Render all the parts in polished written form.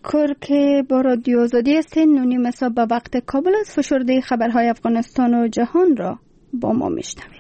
تشکر که با رادیو آزادی هستین. 9:30 صبح به وقت کابل از فشرده خبرهای افغانستان و جهان را با ما میشنوید.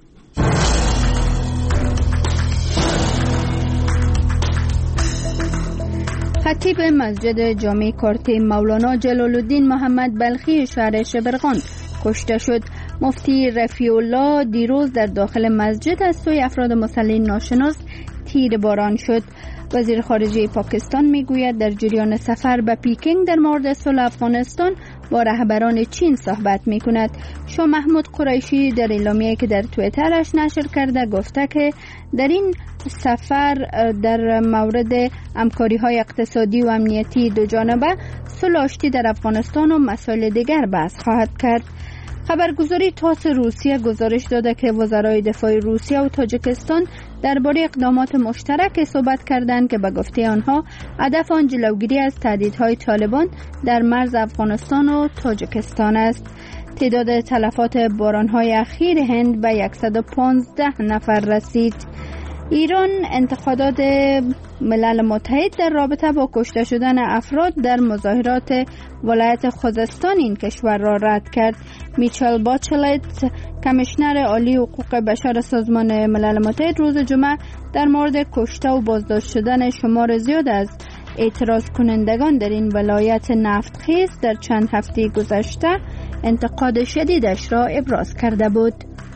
خطیب مسجد جامع کارتی مولانا جلال الدین محمد بلخی شهر شبرغان کشته شد. مفتی رفیع الله دیروز در داخل مسجد از سوی افراد مسلح ناشناس تیرباران شد. وزیر خارجه پاکستان میگوید در جریان سفر به پیکینگ در مورد صلح افغانستان با رهبران چین صحبت میکند. شاه محمود قریشی در اعلامیه‌ای که در توییترش نشر کرده گفته که در این سفر در مورد همکاری‌های اقتصادی و امنیتی دوجانبه، صلح آشتی در افغانستان و مسائل دیگر بحث خواهد کرد. خبرگزاری تاس روسیه گزارش داده که وزرای دفاع روسیه و تاجیکستان درباره اقدامات مشترک صحبت کردند که به گفته آنها هدف آن جلوگیری از تهدیدهای طالبان در مرز افغانستان و تاجیکستان است. تعداد تلفات بارانهای اخیر هند به 115 نفر رسید. ایران انتقادات ملل متحد در رابطه با کشته شدن افراد در مظاهرات ولایت خوزستان این کشور را رد کرد. میچل باچلت، کمیشنر عالی حقوق بشر سازمان ملل متحد، روز جمعه در مورد کشته و بازداشت شدن شمار زیاد از اعتراض کنندگان در این ولایت نفتخیز در چند هفته گذشته انتقاد شدیدش را ابراز کرده بود.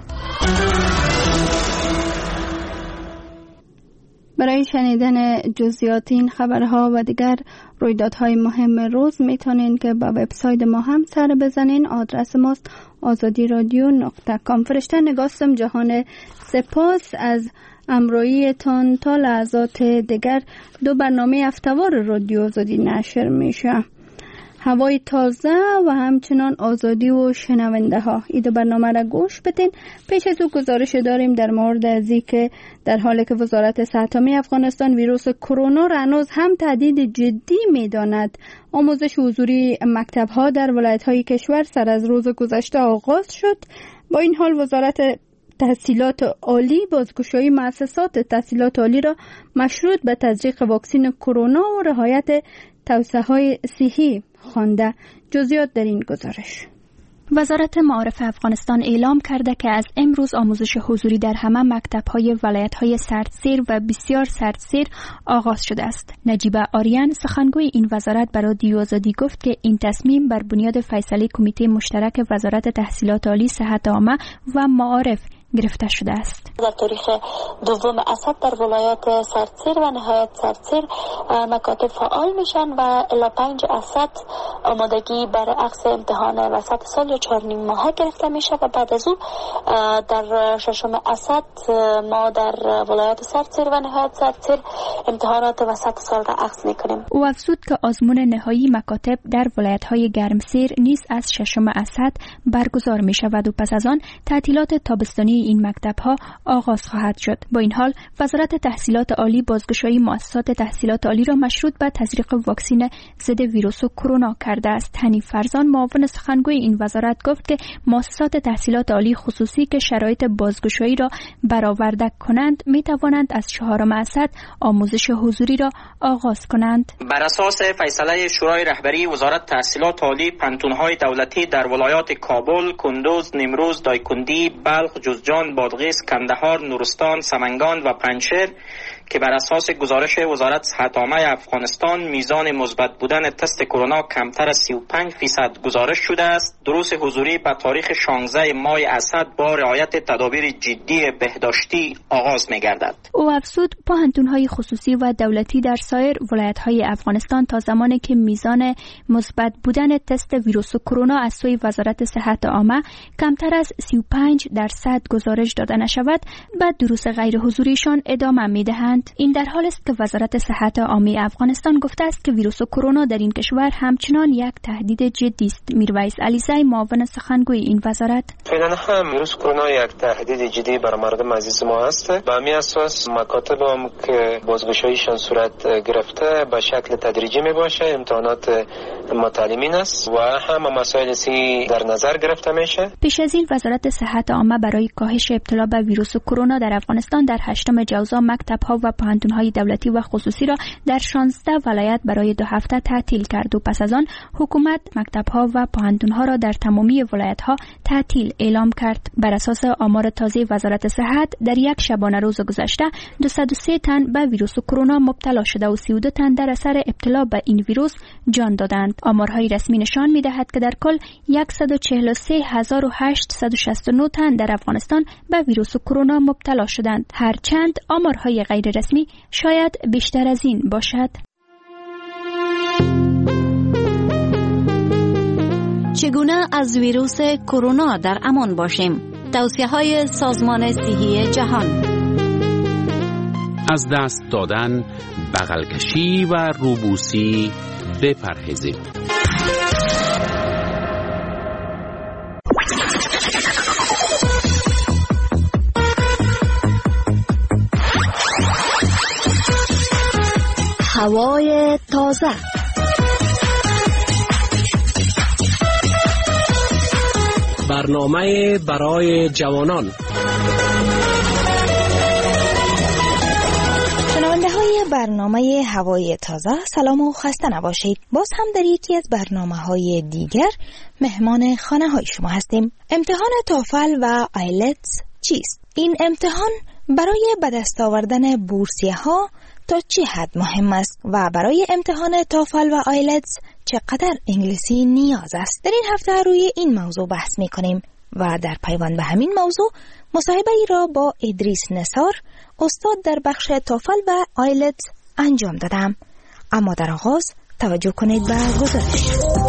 برای شنیدن جزئیات این خبرها و دیگر رویدادهای مهم روز میتونین که به وبسایت ما هم سر بزنین. آدرس ماست azadiradio.com. فرشته نگاستم جهان، سپاس از همراهیتان. تا لحظات دیگر 2 برنامه هفته‌وار رادیو آزادی نشر میشه. هوای تازه و همچنان آزادی و شنونده ها. این 2 برنامه را گوش بدین. پیش از او گزارش داریم در مورد از اینکه در حالی که وزارت صحت عامه افغانستان ویروس کرونا را هنوز هم تهدید جدی می‌داند، آموزش حضوری مکتب ها در ولایت های کشور سر از روز گذشته آغاز شد. با این حال وزارت تحصیلات عالی بازگشایی مؤسسات تحصیلات عالی را مشروط به تزریق واکسن کرونا و رعایت توصیه‌های صحی خوانده. جزئیات در این گزارش. وزارت معارف افغانستان اعلام کرده که از امروز آموزش حضوری در همه مکتب‌های ولایت‌های سردسیر و بسیار سردسیر آغاز شده است. نجیبه آریان سخنگوی این وزارت برای رادیو آزادی گفت که این تصمیم بر بنیاد فیصله کمیته مشترک وزارت تحصیلات عالی، صحت عامه و معارف گرفته شده است. در تاریخ 2 اسد در ولایات سردسیر و نهایت سردسیر مکاتب فعال میشن و الی 5 اسد آمادگی برای اخذ امتحان وسط سال یا 4 نیم ماهه گرفته میشه و بعد از او در 6 اسد ما در ولایات سردسیر و نهایت سردسیر امتحانات وسط سال را اخذ میکنیم. او افزود که آزمون نهایی مکاتب در ولایت‌های گرمسیر نیز از 6 اسد برگزار می شود و پس از آن تعطیلات تابستانی این مکتب‌ها آغاز خواهد شد. با این حال وزارت تحصیلات عالی بازگشایی مؤسسات تحصیلات عالی را مشروط به تزریق واکسن ضد ویروس کرونا کرده است. حنیف فرزان، معاون سخنگوی این وزارت، گفت که مؤسسات تحصیلات عالی خصوصی که شرایط بازگشایی را برآورده کنند می توانند از 4 اسد آموزش حضوری را آغاز کنند. بر اساس فیصله شورای رهبری وزارت تحصیلات عالی، پانتون‌های دولتی در ولایات کابل، کندوز، نیمروز، دایکندی، بلخ، جوزجان، بادغیس، کندهار، نورستان، سمنگان و پنجشیر که بر اساس گزارش وزارت صحت عامه افغانستان میزان مثبت بودن تست کرونا کمتر از 35% گزارش شده است. دروس حضوری به تاریخ 16 ماه اسد با رعایت تدابیر جدی بهداشتی آغاز می‌گردد. او افزود پانتون‌های خصوصی و دولتی در سایر ولایت‌های افغانستان تا زمانی که میزان مثبت بودن تست ویروس کرونا از سوی وزارت صحت عامه کمتر از 35% گزارش داده نشود، بعد دروس غیر حضوریشان ادامه می‌دهند. این در حال است که وزارت صحت عامه افغانستان گفته است که ویروس کرونا در این کشور همچنان یک تهدید جدی است. میرویس علیزی، معاون سخنگوی این وزارت: فعلا هم ویروس کرونا یک تهدید جدی برای مردم عزیز ما است. به همین اساس مکاتب هم که بازگشاییشان صورت گرفته به شکل تدریجی می باشه، امتحانات متعلمین است و هم مسائل سی در نظر گرفته میشه. پیش از این وزارت صحت عامه برای کاهش ابتلا به ویروس کرونا در افغانستان در 8 جوزا مکتب‌ها و پوهنتون‌های دولتی و خصوصی را در 16 ولایت برای 2 هفته تعطیل کرد و پس از آن حکومت مکتب‌ها و پوهنتون‌ها را در تمامی ولایت‌ها تعطیل اعلام کرد. بر اساس آمار تازه وزارت صحت در یک شبانه روز گذشته 203 تن به ویروس کرونا مبتلا شده و 32 تن در اثر ابتلا به این ویروس جان دادند. آمارهای رسمی نشان می‌دهد که در کل 143,869 تن در افغانستان به ویروس کرونا مبتلا شدند. هرچند آمارهای غیر رسمی شاید بیشتر از این باشد. چگونه از ویروس کرونا در امان باشیم؟ توصیه‌های سازمان صحی جهان. از دست دادن، بغل کشی و روبوسی بپرهیزید. هوای تازه. برنامه برای جوانان. شنونده های برنامه هوای تازه، سلام و خسته نباشید. باز هم در یکی از برنامه های دیگر مهمان خانه های شما هستیم. امتحان توفل و آیلتس چیست؟ این امتحان برای به دست آوردن بورسیه ها تا چه حد مهم است و برای امتحان توفل و آیلتس چقدر انگلیسی نیاز است؟ در این هفته روی این موضوع بحث می کنیم و در پیوند به همین موضوع مصاحبه ای را با ادریس نثار، استاد در بخش توفل و آیلتس انجام دادم. اما در آغاز توجه کنید به گزارش.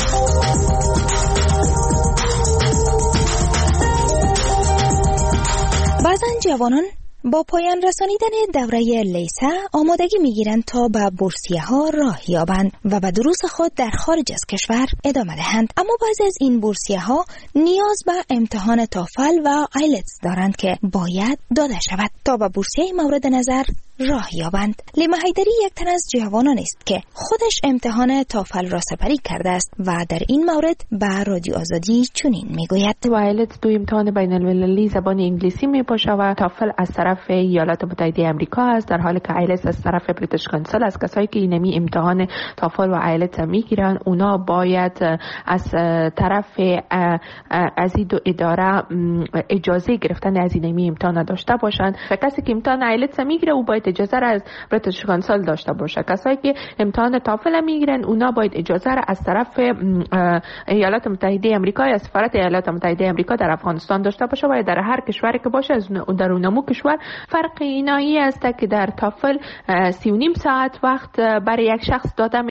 بعضن جوانان با پایان رسانیدن دوره لیسه آمادگی میگیرند تا به بورسیه ها راه یابند و به دروس خود در خارج از کشور ادامه دهند. اما بعضی از این بورسیه ها نیاز به امتحان توفل و آیلتس دارند که باید داده شود تا به بورسیه مورد نظر راه یابند. لیما حیدری یک تن از جوانان است که خودش امتحان توفل را سپری کرده است و در این مورد به رادیو آزادی چنین میگوید: آیلتس دو امتحان بین المللی زبان انگلیسی می باشه و توفل از طرف ایالات متحده آمریکا است، در حالی که آیلتس از طرف بریتیش کانسل است. کسایی که اینمی امتحان توفل و آیلتس میگیرن اونا باید از طرف از این دو اداره اجازه گرفتن از اینمی امتحان داشته باشند. کسی که امتحان آیلتس میگیره او باید اجازه را از بریتیش کانسل داشته باشه. کسایی که امتحان توفل میگیرن اونا باید اجازه را از طرف ایالات متحده آمریکا یا سفارت ایالات متحده آمریکا در افغانستان داشته باشه و در هر کشوری که باشه از در اونمو کشور. فرق اینایی است که در توفل 3.5 ساعت وقت برای یک شخص داده